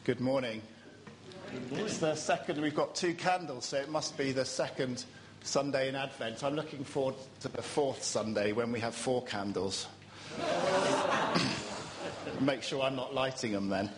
Good morning. It's the second, we've got 2 candles, so it must be the second Sunday in Advent. I'm looking forward to the 4th Sunday when we have 4 candles. Make sure I'm not lighting them then.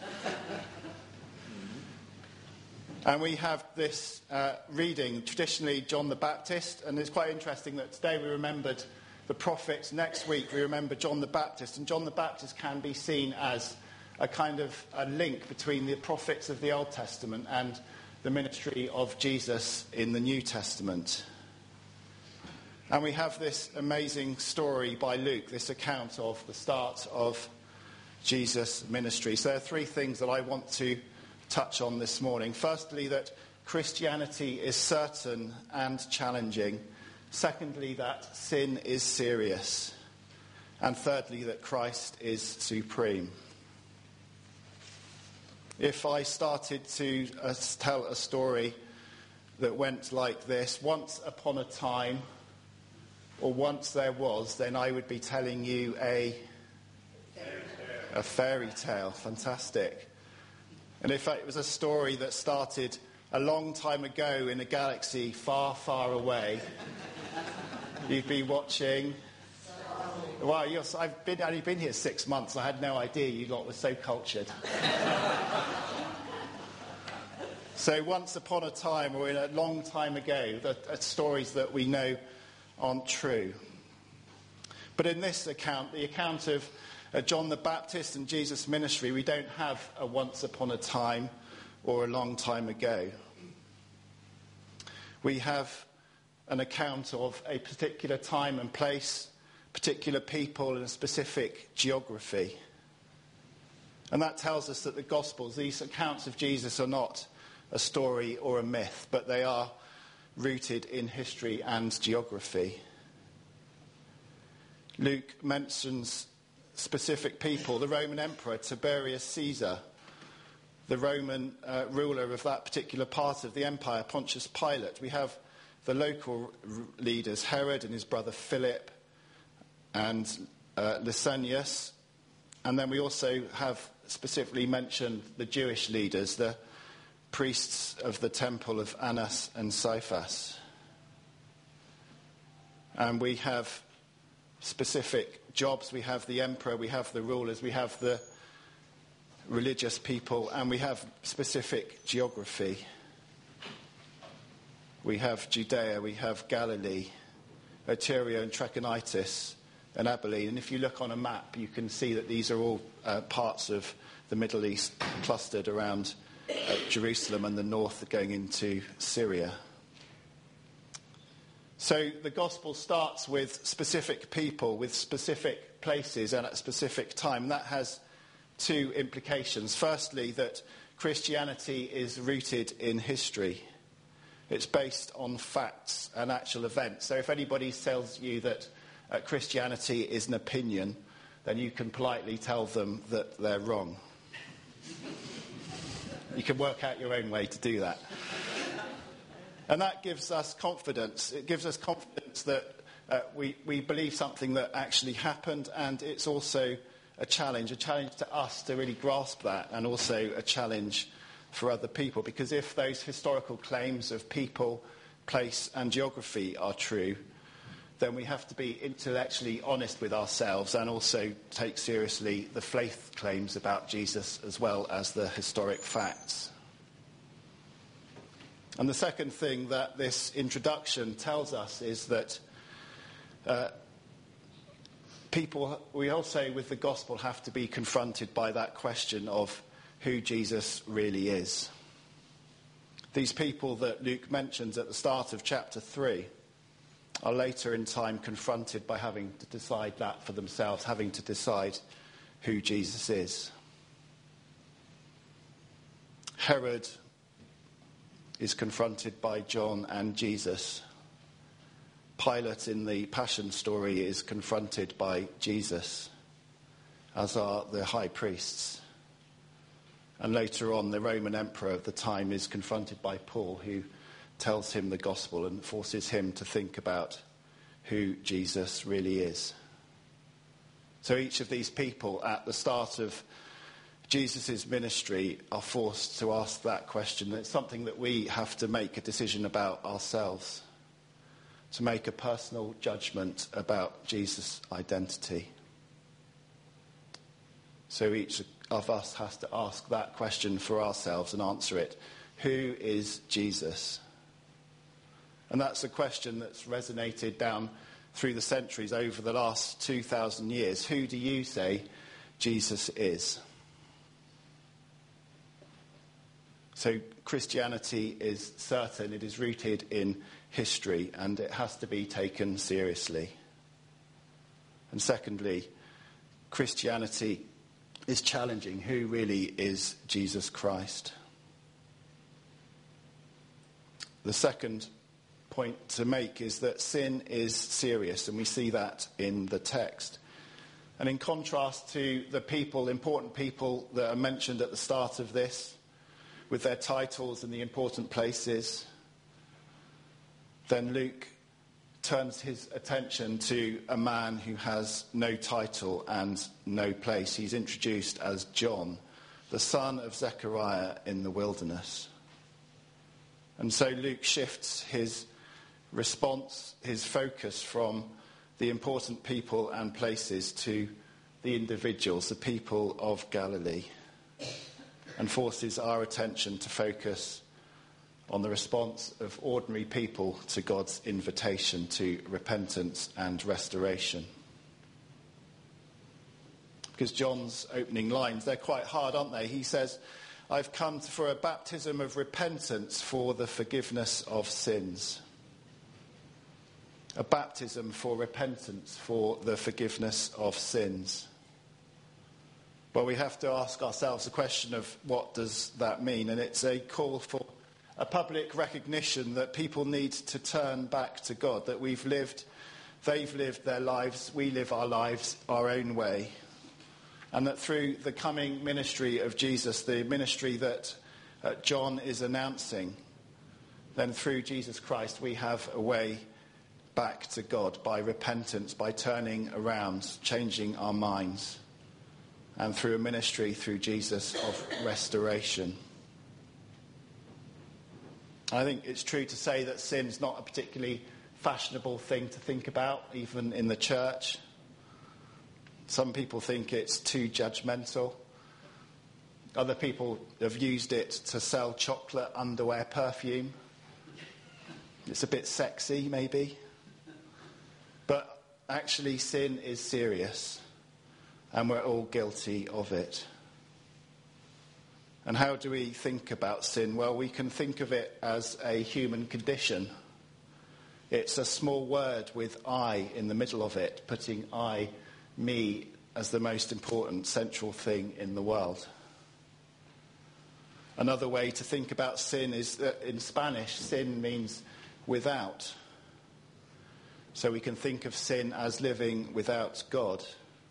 And we have this reading, traditionally John the Baptist, and it's quite interesting that today we remembered the prophets. Next week we remember John the Baptist, and John the Baptist can be seen as a kind of a link between the prophets of the Old Testament and the ministry of Jesus in the New Testament. And we have this amazing story by Luke, this account of the start of Jesus' ministry. So there are 3 things that I want to touch on this morning. Firstly, that Christianity is certain and challenging. Secondly, that sin is serious. And thirdly, that Christ is supreme. If I started to tell a story that went like this, once upon a time, or once there was, then I would be telling you a fairy tale. Fantastic. And in fact, it was a story that started a long time ago in a galaxy far, far away. You'd be watching. Wow, I've only been here 6 months. I had no idea you lot were so cultured. So once upon a time, or in a long time ago, the stories that we know aren't true. But in this account, the account of John the Baptist and Jesus' ministry, we don't have a once upon a time or a long time ago. We have an account of a particular time and place, particular people and a specific geography. And that tells us that the Gospels, these accounts of Jesus, are not a story or a myth, but they are rooted in history and geography. Luke mentions specific people: the Roman Emperor Tiberius Caesar, the Roman ruler of that particular part of the empire, Pontius Pilate. We have the local leaders, Herod and his brother Philip, and Lysanias. And then we also have specifically mentioned the Jewish leaders, the priests of the temple of Annas and Caiaphas. And we have specific jobs. We have the emperor, we have the rulers, we have the religious people, and we have specific geography. We have Judea, we have Galilee, Tyre and Trachonitis, and Abilene. And if you look on a map, you can see that these are all parts of the Middle East clustered around Jerusalem and the north going into Syria. So the gospel starts with specific people, with specific places and at a specific time. That has 2 implications. Firstly, that Christianity is rooted in history. It's based on facts and actual events. So if anybody tells you that Christianity is an opinion, then you can politely tell them that they're wrong. You can work out your own way to do that. And that gives us confidence. It gives us confidence that we believe something that actually happened, and it's also a challenge to us to really grasp that, and also a challenge for other people. Because if those historical claims of people, place and geography are true, then we have to be intellectually honest with ourselves and also take seriously the faith claims about Jesus as well as the historic facts. And the second thing that this introduction tells us is that we also with the gospel have to be confronted by that question of who Jesus really is. These people that Luke mentions at the start of chapter 3 are later in time confronted by having to decide that for themselves, having to decide who Jesus is. Herod is confronted by John and Jesus. Pilate in the Passion story is confronted by Jesus, as are the high priests. And later on, the Roman emperor of the time is confronted by Paul, who tells him the gospel and forces him to think about who Jesus really is. So each of these people at the start of Jesus' ministry are forced to ask that question. It's something that we have to make a decision about ourselves, to make a personal judgment about Jesus' identity. So each of us has to ask that question for ourselves and answer it. Who is Jesus? And that's a question that's resonated down through the centuries over the last 2,000 years. Who do you say Jesus is? So Christianity is certain, it is rooted in history, and it has to be taken seriously. And secondly, Christianity is challenging. Who really is Jesus Christ? The second point to make is that sin is serious, and we see that in the text. And in contrast to the people, important people that are mentioned at the start of this, with their titles and the important places, then Luke turns his attention to a man who has no title and no place. He's introduced as John, the son of Zechariah in the wilderness. And so Luke shifts his response, his focus from the important people and places to the individuals, the people of Galilee, and forces our attention to focus on the response of ordinary people to God's invitation to repentance and restoration. Because John's opening lines, they're quite hard, aren't they? He says, I've come for a baptism of repentance for the forgiveness of sins. A baptism for repentance for the forgiveness of sins. Well, we have to ask ourselves the question of what does that mean? And it's a call for a public recognition that people need to turn back to God, that they've lived their lives, we live our lives our own way. And that through the coming ministry of Jesus, the ministry that John is announcing, then through Jesus Christ we have a way back to God by repentance, by turning around, changing our minds, and through a ministry through Jesus of restoration. I think it's true to say that sin's not a particularly fashionable thing to think about, even in the church. Some people think it's too judgmental. Other people have used it to sell chocolate, underwear, perfume. It's a bit sexy, maybe. But actually, sin is serious, and we're all guilty of it. And how do we think about sin? Well, we can think of it as a human condition. It's a small word with I in the middle of it, putting I, me, as the most important central thing in the world. Another way to think about sin is that in Spanish, sin means without. So we can think of sin as living without God.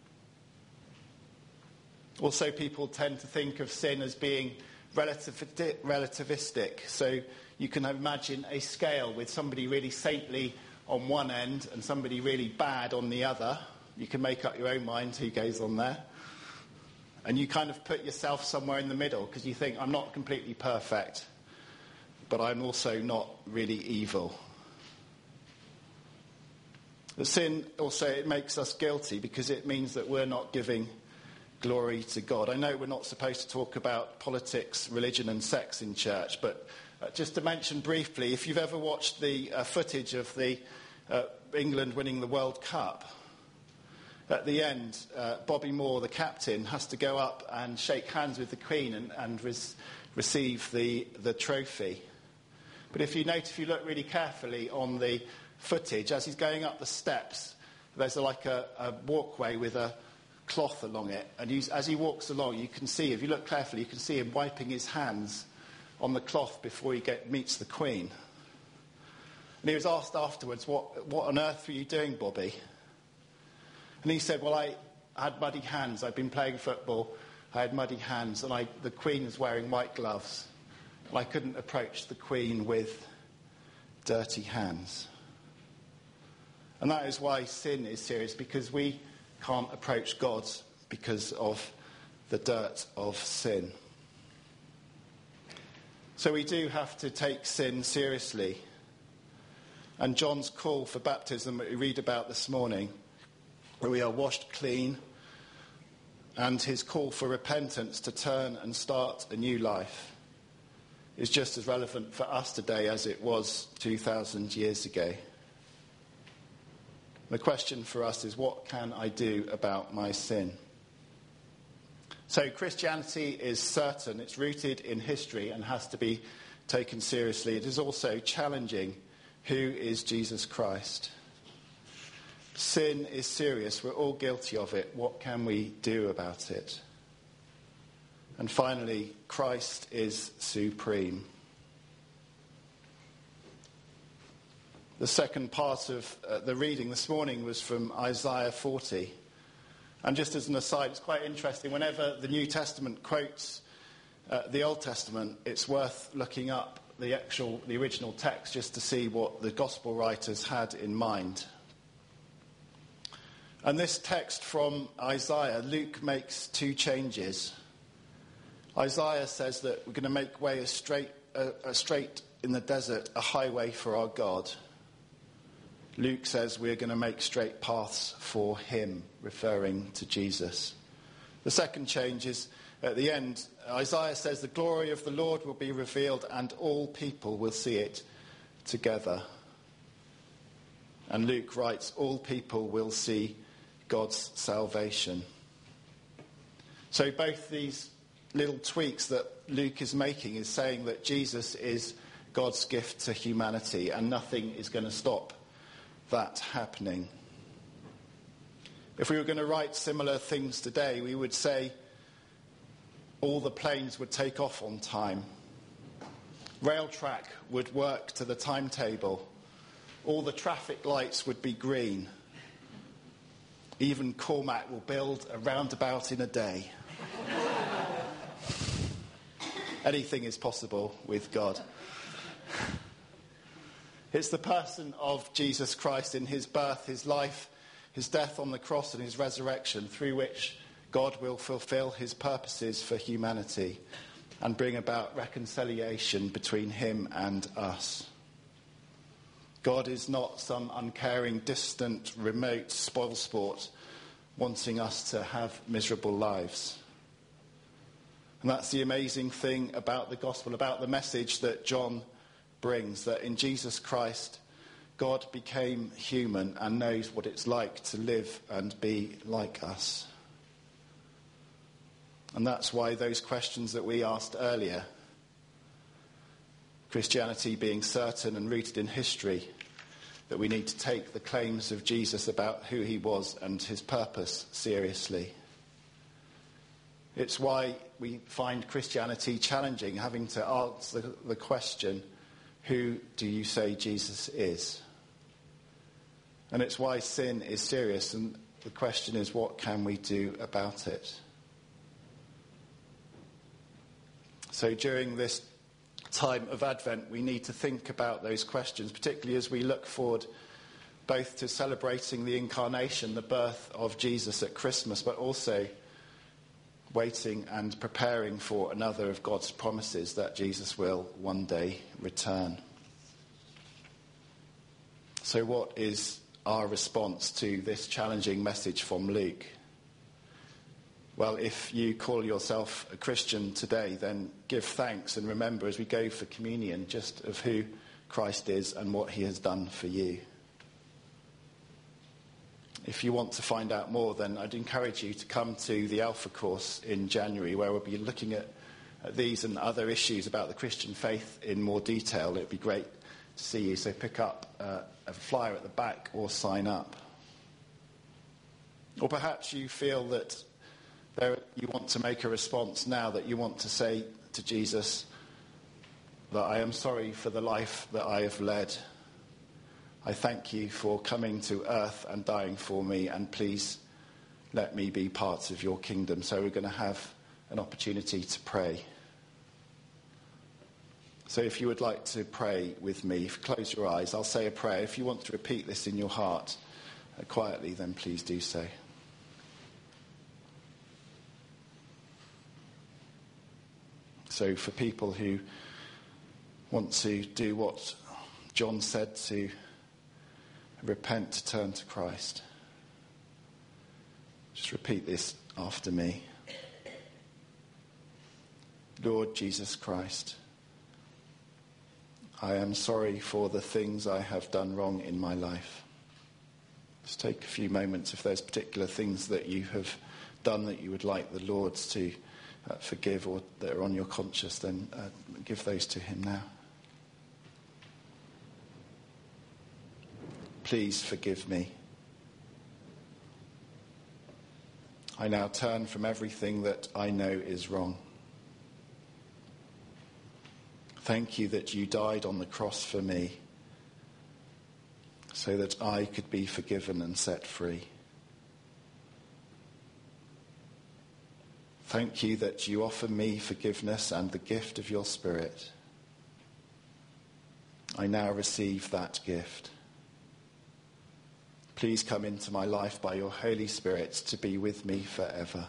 Also, people tend to think of sin as being relativistic. So you can imagine a scale with somebody really saintly on one end and somebody really bad on the other. You can make up your own mind who goes on there. And you kind of put yourself somewhere in the middle because you think, I'm not completely perfect, but I'm also not really evil. The sin also, it makes us guilty because it means that we're not giving glory to God. I know we're not supposed to talk about politics, religion and sex in church, but just to mention briefly, if you've ever watched the footage of the England winning the World Cup, at the end, Bobby Moore, the captain, has to go up and shake hands with the Queen and receive the trophy. But if you look really carefully on the footage, as he's going up the steps, there's like a walkway with a cloth along it, and as he walks along, you can see, if you look carefully, you can see him wiping his hands on the cloth before he meets the Queen. And he was asked afterwards, what on earth were you doing, Bobby? And he said, well, I had muddy hands. I'd been playing football. I had muddy hands, and the Queen was wearing white gloves, and I couldn't approach the Queen with dirty hands. And that is why sin is serious, because we can't approach God because of the dirt of sin. So we do have to take sin seriously. And John's call for baptism that we read about this morning, where we are washed clean, and his call for repentance to turn and start a new life, is just as relevant for us today as it was 2,000 years ago. The question for us is, what can I do about my sin? So Christianity is certain, it's rooted in history and has to be taken seriously. It is also challenging. Who is Jesus Christ? Sin is serious. We're all guilty of it. What can we do about it? And finally, Christ is supreme. The second part of the reading this morning was from Isaiah 40. And just as an aside, it's quite interesting. Whenever the New Testament quotes the Old Testament, it's worth looking up the original text just to see what the gospel writers had in mind. And this text from Isaiah, Luke makes two changes. Isaiah says that we're going to make way a straight in the desert, a highway for our God. Luke says we're going to make straight paths for him, referring to Jesus. The second change is at the end. Isaiah says the glory of the Lord will be revealed and all people will see it together. And Luke writes, all people will see God's salvation. So both these little tweaks that Luke is making is saying that Jesus is God's gift to humanity and nothing is going to stop that happening. If we were going to write similar things today, we would say all the planes would take off on time. Railtrack would work to the timetable. All the traffic lights would be green. Even Cormac will build a roundabout in a day. Anything is possible with God. It's the person of Jesus Christ in his birth, his life, his death on the cross and his resurrection through which God will fulfill his purposes for humanity and bring about reconciliation between him and us. God is not some uncaring, distant, remote spoilsport wanting us to have miserable lives. And that's the amazing thing about the gospel, about the message that John brings, that in Jesus Christ, God became human and knows what it's like to live and be like us. And that's why those questions that we asked earlier, Christianity being certain and rooted in history, that we need to take the claims of Jesus about who he was and his purpose seriously. It's why we find Christianity challenging, having to answer the question, who do you say Jesus is? And it's why sin is serious, and the question is, what can we do about it? So during this time of Advent, we need to think about those questions, particularly as we look forward both to celebrating the incarnation, the birth of Jesus at Christmas, but also waiting and preparing for another of God's promises that Jesus will one day return. So what is our response to this challenging message from Luke? Well, if you call yourself a Christian today, then give thanks and remember as we go for communion just of who Christ is and what he has done for you. If you want to find out more, then I'd encourage you to come to the Alpha course in January, where we'll be looking at these and other issues about the Christian faith in more detail. It'd be great to see you, so pick up a flyer at the back or sign up. Or perhaps you feel that you want to make a response now, that you want to say to Jesus that I am sorry for the life that I have led. I thank you for coming to earth and dying for me, and please let me be part of your kingdom. So we're going to have an opportunity to pray. So if you would like to pray with me, close your eyes. I'll say a prayer. If you want to repeat this in your heart quietly, then please do so. So for people who want to do what John said, to repent, to turn to Christ, just repeat this after me. Lord Jesus Christ, I am sorry for the things I have done wrong in my life. Just take a few moments. If there's particular things that you have done that you would like the Lord to forgive or that are on your conscience, then give those to him now. Please forgive me. I now turn from everything that I know is wrong. Thank you that you died on the cross for me so that I could be forgiven and set free. Thank you that you offer me forgiveness and the gift of your Spirit. I now receive that gift. Please come into my life by your Holy Spirit to be with me forever.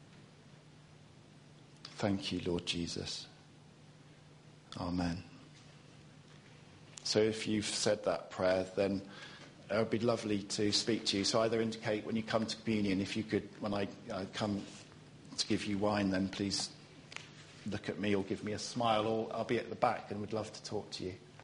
Thank you, Lord Jesus. Amen. So if you've said that prayer, then it would be lovely to speak to you. So either indicate when you come to communion, if you could, when I come to give you wine, then please look at me or give me a smile, or I'll be at the back and would love to talk to you.